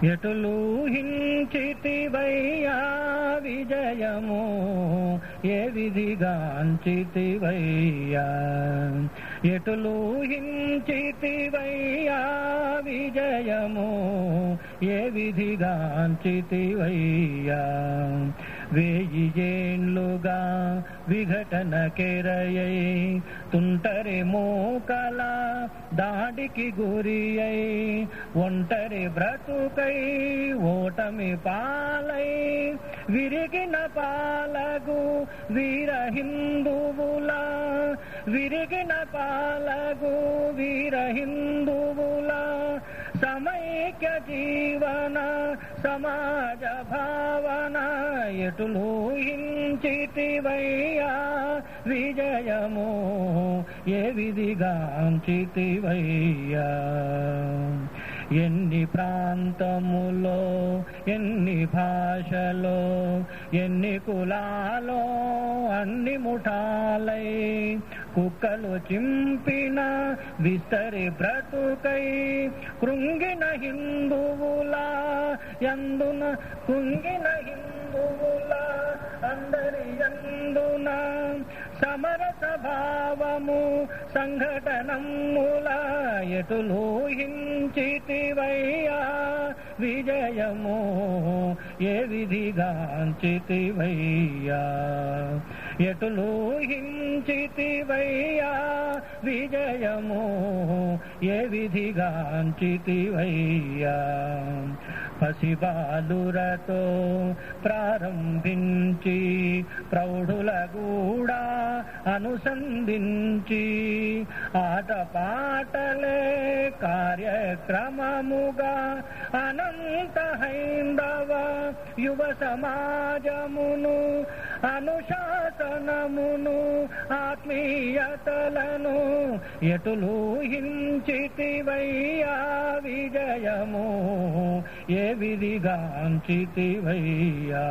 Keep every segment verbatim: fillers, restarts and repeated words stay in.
ఎటులూహించితివయ్యా విజయము ఏ విధిగాంచితివయ్యా ఎటులూహించితివయ్యా విజయము ఏ విధిగాంచితివయ్యా వేయి ఏండ్లుగా విఘటన కెరయై తుంటరి మోకల దాడికి గురి అయి ఒంటరి బ్రతుకై ఓటమి పాలై విరిగిన పాలగు వీర హిందువుల విరిగిన పాలగు వీర హిందువుల సమైక్య జీవన సమాజ భావన ఎటులూహించితివయ్యా విజయము ఏ విధిగాంచితివయ్యా ఎన్ని ప్రాంతములో ఎన్ని భాషలో ఎన్ని కులాలో అన్ని ముఠాలై కుక్కలు చింపిన విస్తరి బ్రతుకై కృంగిన హిందువుల యందున కృంగిన హిందువుల అందరి యందున సమరస భావము సంఘటనముల ఎటులూహించితివయ్యా విజయము ఏ విధిగాంచితివయ్యా ఎటులూహించితివయ్యా విజయము ఏ విధిగాంచితివయ్యా పసిబాలురతో ప్రారంభించి ప్రౌఢుల కూడా అనుసంధించి ఆటపాటలే కార్యక్రమముగా అనంత హైందవ యువ సమాజమును అనుశాసనమును ఆత్మీయతలను ఎటులూహించితివయ్యా విజయము ఏ విధిగాంచితివయ్యా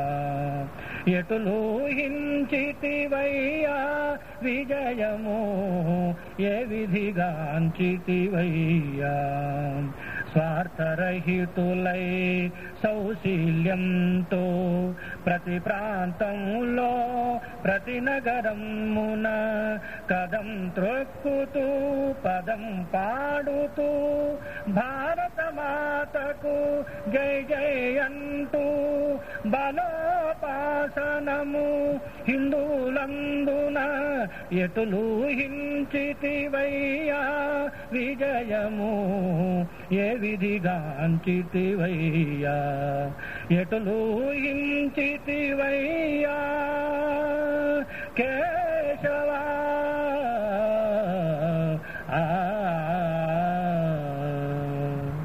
ఎటులూహించితివయ్యా విజయము ఏ విధిగాంచితివయ్యా స్వార్థరహితులై సౌశీల్యంతో ప్రతి ప్రాంతంలో ప్రతి నగరమున కదం త్రొక్కుతూ పదం పాడుతూ భారత మాతకు జై జై అంటూ బలోపాసనము హిందువులందున ఎటులూహించితివయ్యా విజయము ఏ విధిగాంచితివయ్యా ఎటులూహించితివయ్యా కేశవా